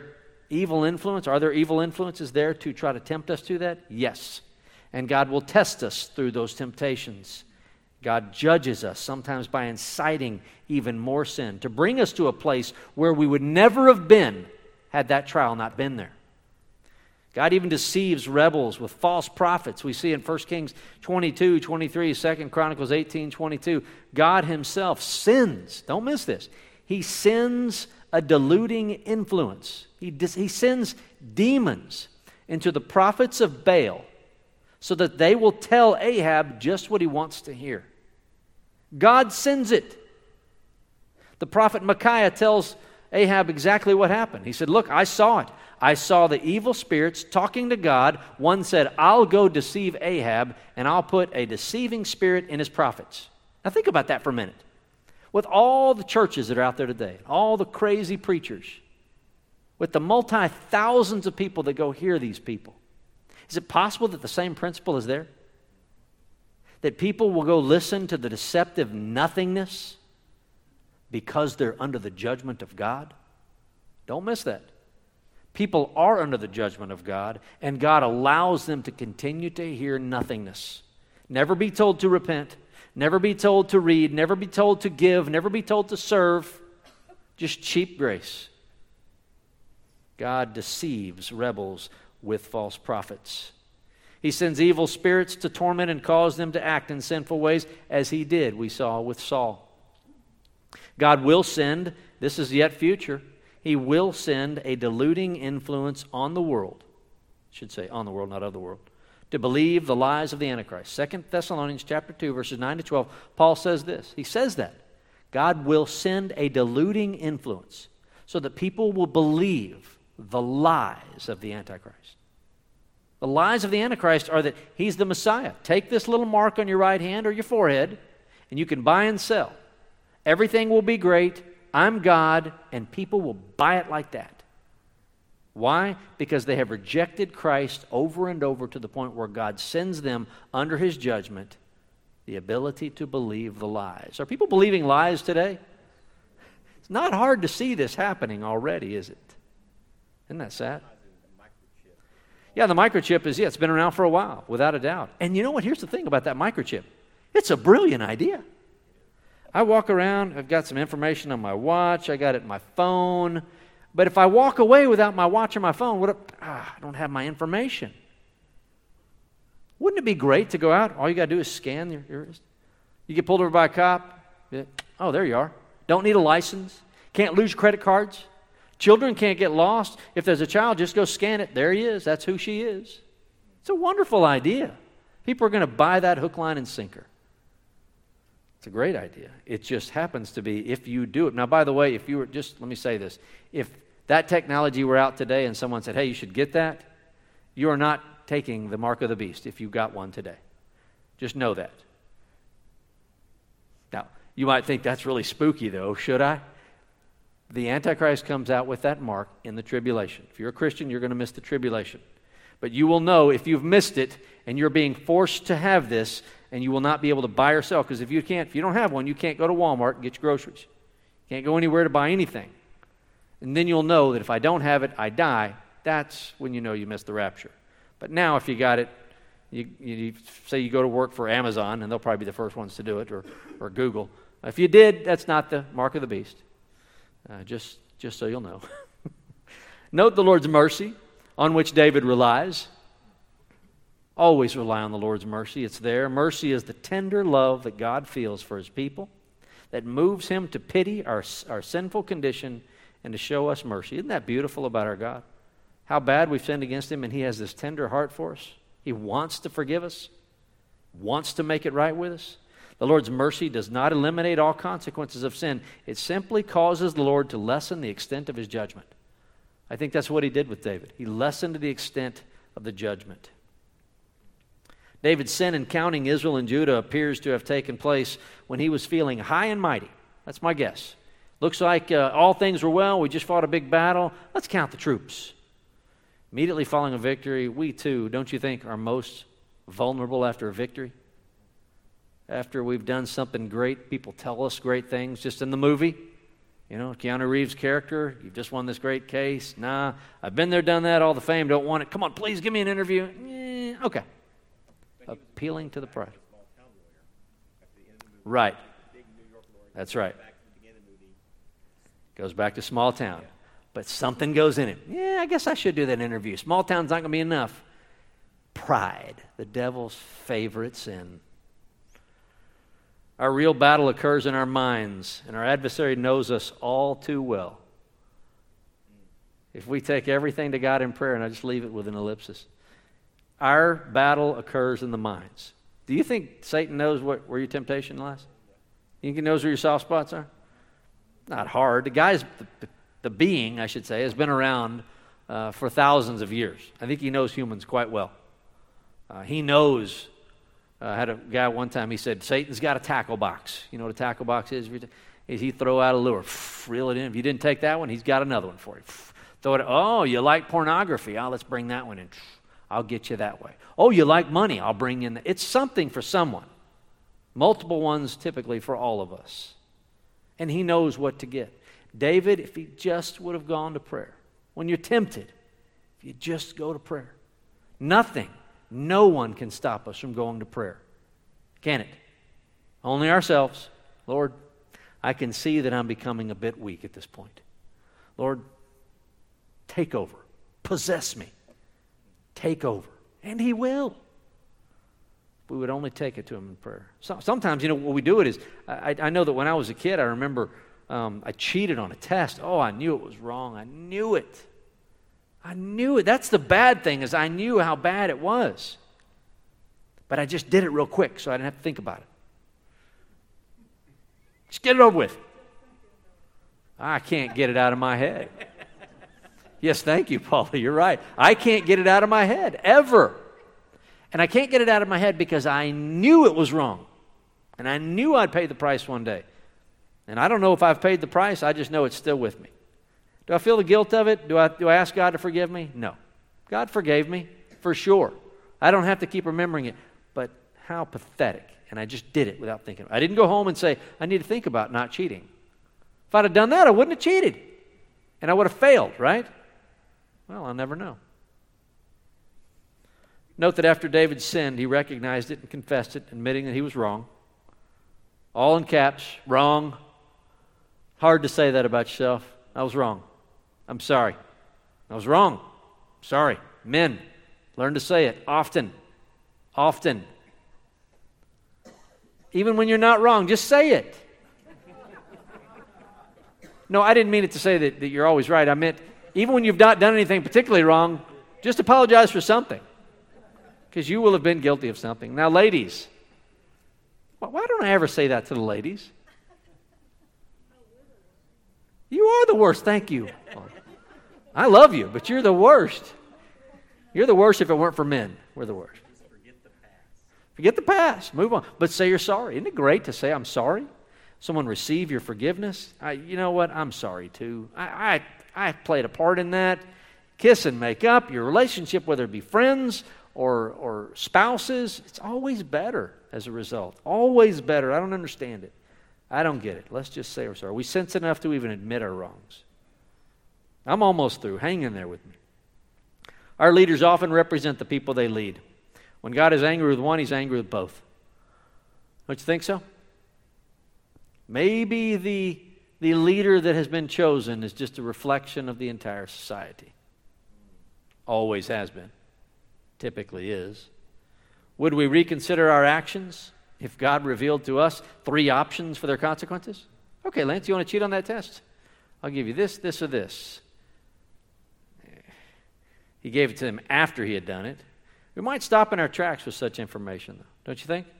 evil influence? Are there evil influences there to try to tempt us to that? Yes. And God will test us through those temptations. God judges us sometimes by inciting even more sin to bring us to a place where we would never have been had that trial not been there. God even deceives rebels with false prophets. We see in 1 Kings 22, 23, 2 Chronicles 18, 22. God himself sends, don't miss this, he sends a deluding influence. He sends demons into the prophets of Baal so that they will tell Ahab just what he wants to hear. God sends it. The prophet Micaiah tells Ahab exactly what happened. He said, look, I saw it. I saw the evil spirits talking to God. One said, I'll go deceive Ahab, and I'll put a deceiving spirit in his prophets. Now think about that for a minute. With all the churches that are out there today, all the crazy preachers, with the multi-thousands of people that go hear these people, is it possible that the same principle is there? That people will go listen to the deceptive nothingness because they're under the judgment of God? Don't miss that. People are under the judgment of God, and God allows them to continue to hear nothingness. Never be told to repent, never be told to read, never be told to give, never be told to serve. Just cheap grace. God deceives rebels with false prophets. He sends evil spirits to torment and cause them to act in sinful ways, as he did, we saw with Saul. God will send, this is yet future, he will send a deluding influence on the world, I should say on the world, not of the world, to believe the lies of the Antichrist. 2 Thessalonians chapter 2, verses 9 to 12, Paul says this. He says that God will send a deluding influence so that people will believe the lies of the Antichrist. The lies of the Antichrist are that he's the Messiah. Take this little mark on your right hand or your forehead, and you can buy and sell. Everything will be great. I'm God, and people will buy it like that. Why? Because they have rejected Christ over and over to the point where God sends them under his judgment the ability to believe the lies. Are people believing lies today? It's not hard to see this happening already, is it? Isn't that sad? Yeah, the microchip is, it's been around for a while, without a doubt. And you know what? Here's the thing about that microchip. It's a brilliant idea. I walk around, I've got some information on my watch, I got it in my phone, but if I walk away without my watch or my phone, I don't have my information. Wouldn't it be great to go out? All you got to do is scan your wrist. You get pulled over by a cop. Oh, there you are. Don't need a license. Can't lose credit cards. Children can't get lost. If there's a child, just go scan it. There he is. That's who she is. It's a wonderful idea. People are going to buy that hook, line, and sinker. It's a great idea. It just happens to be if you do it. Now, by the way, if you were, let me say this. If that technology were out today and someone said, hey, you should get that, you are not taking the mark of the beast if you got one today. Just know that. Now, you might think that's really spooky, though. Should I? The Antichrist comes out with that mark in the tribulation. If you're a Christian, you're going to miss the tribulation. But you will know if you've missed it and you're being forced to have this, and you will not be able to buy or sell, because if you don't have one, you can't go to Walmart and get your groceries. You can't go anywhere to buy anything. And then you'll know that if I don't have it, I die. That's when you know you missed the rapture. But now if you got it, you say you go to work for Amazon, and they'll probably be the first ones to do it, or Google. If you did, that's not the mark of the beast. Just so you'll know. Note the Lord's mercy, on which David relies. Always rely on the Lord's mercy. It's there. Mercy is the tender love that God feels for his people that moves him to pity our sinful condition and to show us mercy. Isn't that beautiful about our God? How bad we've sinned against him, and he has this tender heart for us. He wants to forgive us, wants to make it right with us. The Lord's mercy does not eliminate all consequences of sin. It simply causes the Lord to lessen the extent of his judgment. I think that's what he did with David. He lessened the extent of the judgment. David's sin in counting Israel and Judah appears to have taken place when he was feeling high and mighty. That's my guess. Looks like all things were well. We just fought a big battle. Let's count the troops. Immediately following a victory, we too, don't you think, are most vulnerable after a victory? After we've done something great, people tell us great things, just in the movie. You know, Keanu Reeves' character, you've just won this great case. Nah, I've been there, done that, all the fame, don't want it. Come on, please give me an interview. Okay. Appealing to the pride. Right. That's right. Goes back to small town. But something goes in him. Yeah, I guess I should do that interview. Small town's not going to be enough. Pride, the devil's favorite sin. Our real battle occurs in our minds, and our adversary knows us all too well. If we take everything to God in prayer, and I just leave it with an ellipsis, our battle occurs in the minds. Do you think Satan knows where your temptation lies? You think he knows where your soft spots are? Not hard. The being, I should say, has been around for thousands of years. I think he knows humans quite well. He knows. I had a guy one time, he said, Satan's got a tackle box. You know what a tackle box is? He'd throw out a lure, reel it in. If you didn't take that one, he's got another one for you. Throw it. Oh, you like pornography? Oh, let's bring that one in. I'll get you that way. Oh, you like money? I'll bring in that. It's something for someone. Multiple ones typically for all of us. And he knows what to get. David, if he just would have gone to prayer. When you're tempted, if you just go to prayer. No one can stop us from going to prayer. Can it? Only ourselves. Lord, I can see that I'm becoming a bit weak at this point. Lord, take over. Possess me. Take over. And he will. We would only take it to him in prayer. Sometimes, what we do it is, I know that when I was a kid, I remember I cheated on a test. Oh, I knew it was wrong. I knew it. That's the bad thing, is I knew how bad it was. But I just did it real quick, so I didn't have to think about it. Just get it over with. I can't get it out of my head. Yes, thank you, Paula. You're right. I can't get it out of my head, ever. And I can't get it out of my head because I knew it was wrong. And I knew I'd pay the price one day. And I don't know if I've paid the price. I just know it's still with me. Do I feel the guilt of it? Do I ask God to forgive me? No. God forgave me, for sure. I don't have to keep remembering it. But how pathetic. And I just did it without thinking. I didn't go home and say, I need to think about not cheating. If I'd have done that, I wouldn't have cheated. And I would have failed, right? Well, I'll never know. Note that after David sinned, he recognized it and confessed it, admitting that he was wrong. All in caps, wrong. Hard to say that about yourself. I was wrong. I'm sorry. I was wrong. Sorry. Men, learn to say it often. Often. Even when you're not wrong, just say it. No, I didn't mean it to say that you're always right. I meant even when you've not done anything particularly wrong, just apologize for something. Because you will have been guilty of something. Now, ladies, why don't I ever say that to the ladies? You are the worst. Thank you. I love you, but you're the worst. You're the worst if it weren't for men. We're the worst. Just forget the past. Forget the past. Move on. But say you're sorry. Isn't it great to say I'm sorry? Someone receive your forgiveness. You know what? I'm sorry too. I played a part in that. Kiss and make up. Your relationship, whether it be friends or spouses, it's always better as a result. Always better. I don't understand it. I don't get it. Let's just say we're sorry. We sense enough to even admit our wrongs. I'm almost through. Hang in there with me. Our leaders often represent the people they lead. When God is angry with one, he's angry with both. Don't you think so? Maybe the leader that has been chosen is just a reflection of the entire society. Always has been. Typically is. Would we reconsider our actions if God revealed to us 3 options for their consequences? Okay, Lance, you want to cheat on that test? I'll give you this, this, or this. He gave it to them after he had done it. We might stop in our tracks with such information, though. Don't you think?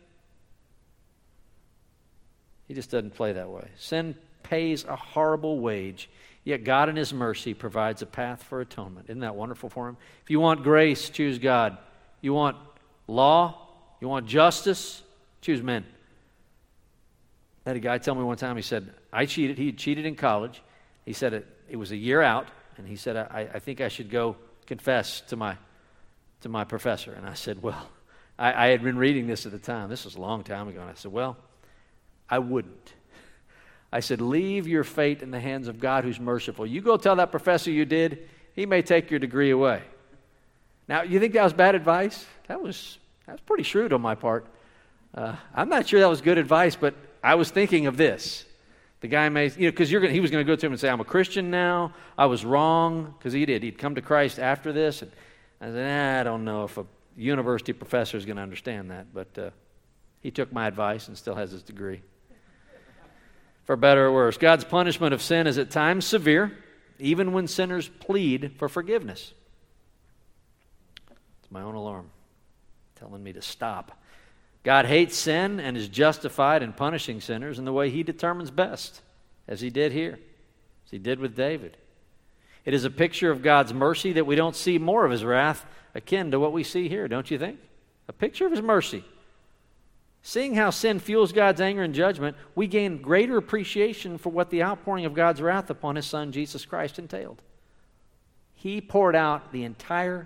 He just doesn't play that way. Sin pays a horrible wage, yet God in his mercy provides a path for atonement. Isn't that wonderful for him? If you want grace, choose God. You want law? You want justice? Choose men. I had a guy tell me one time, he said, I cheated. He had cheated in college. He said it was a year out, and he said, I think I should go confess to my professor. And I said, well, I had been reading this at the time. This was a long time ago. And I said, well, I wouldn't. I said, leave your fate in the hands of God who's merciful. You go tell that professor you did, he may take your degree away. Now, you think that was bad advice? That was pretty shrewd on my part. I'm not sure that was good advice, but I was thinking of this. The guy may, because he was going to go to him and say, I'm a Christian now. I was wrong, because he did. He'd come to Christ after this. And I said, I don't know if a university professor is going to understand that, but he took my advice and still has his degree. For better or worse, God's punishment of sin is at times severe, even when sinners plead for forgiveness. It's my own alarm telling me to stop. God hates sin and is justified in punishing sinners in the way he determines best, as he did here, as he did with David. It is a picture of God's mercy that we don't see more of his wrath akin to what we see here, don't you think? A picture of his mercy. Seeing how sin fuels God's anger and judgment, we gain greater appreciation for what the outpouring of God's wrath upon his Son, Jesus Christ, entailed. He poured out the entire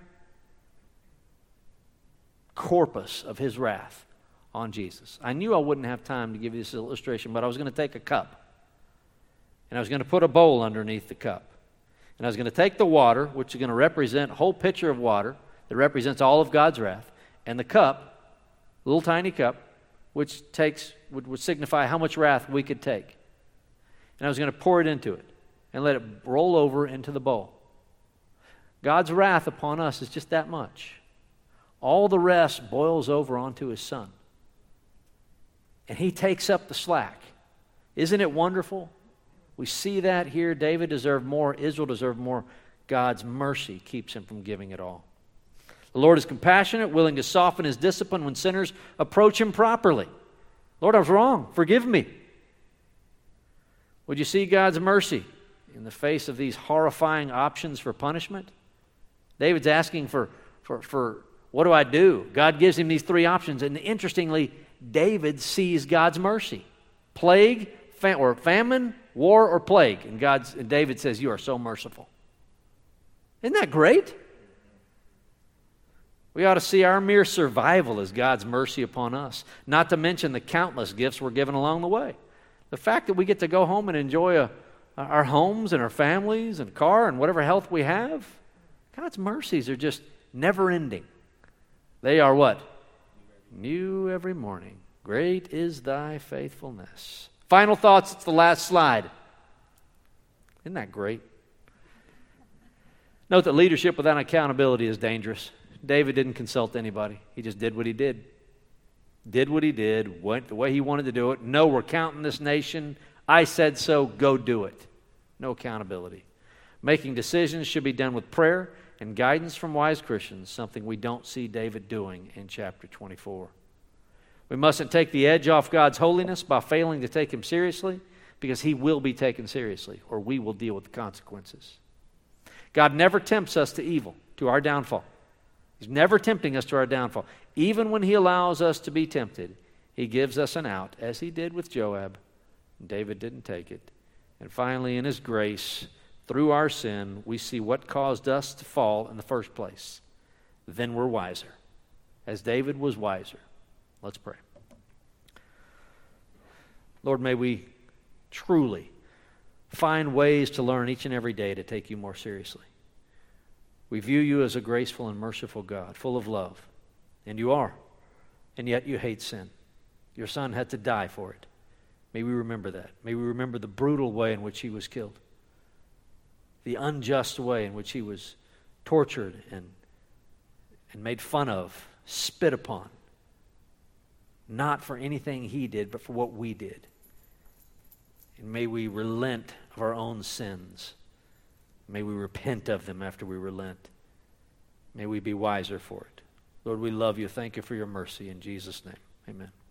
corpus of his wrath on Jesus. I knew I wouldn't have time to give you this illustration, but I was going to take a cup, and I was going to put a bowl underneath the cup. And I was going to take the water, which is going to represent a whole pitcher of water that represents all of God's wrath, and the cup, a little tiny cup, which would signify how much wrath we could take. And I was going to pour it into it and let it roll over into the bowl. God's wrath upon us is just that much. All the rest boils over onto his Son. And he takes up the slack. Isn't it wonderful? We see that here. David deserved more. Israel deserved more. God's mercy keeps him from giving it all. The Lord is compassionate, willing to soften his discipline when sinners approach him properly. Lord, I was wrong. Forgive me. Would you see God's mercy in the face of these horrifying options for punishment? David's asking for what do I do? God gives him these three options, and interestingly, David sees God's mercy. Plague, or famine, war, or plague. And David says, you are so merciful. Isn't that great? We ought to see our mere survival as God's mercy upon us, not to mention the countless gifts we're given along the way. The fact that we get to go home and enjoy our homes and our families and car and whatever health we have, God's mercies are just never-ending. They are what? New every morning. Great is thy faithfulness. Final thoughts, it's the last slide. Isn't that great? Note that leadership without accountability is dangerous. David didn't consult anybody. He just did what he did. Did what he did, went the way he wanted to do it. No, we're counting this nation. I said so, go do it. No accountability. Making decisions should be done with prayer and guidance from wise Christians, something we don't see David doing in chapter 24. We mustn't take the edge off God's holiness by failing to take him seriously, because he will be taken seriously, or we will deal with the consequences. God never tempts us to evil, to our downfall. He's never tempting us to our downfall. Even when he allows us to be tempted, he gives us an out, as he did with Joab. David didn't take it. And finally, in his grace, through our sin, we see what caused us to fall in the first place. Then we're wiser, as David was wiser. Let's pray. Lord, may we truly find ways to learn each and every day to take you more seriously. We view you as a graceful and merciful God, full of love. And you are. And yet you hate sin. Your Son had to die for it. May we remember that. May we remember the brutal way in which he was killed. The unjust way in which he was tortured and made fun of, spit upon. Not for anything he did, but for what we did. And may we relent of our own sins. May we repent of them after we relent. May we be wiser for it. Lord, we love you. Thank you for your mercy. In Jesus' name, amen.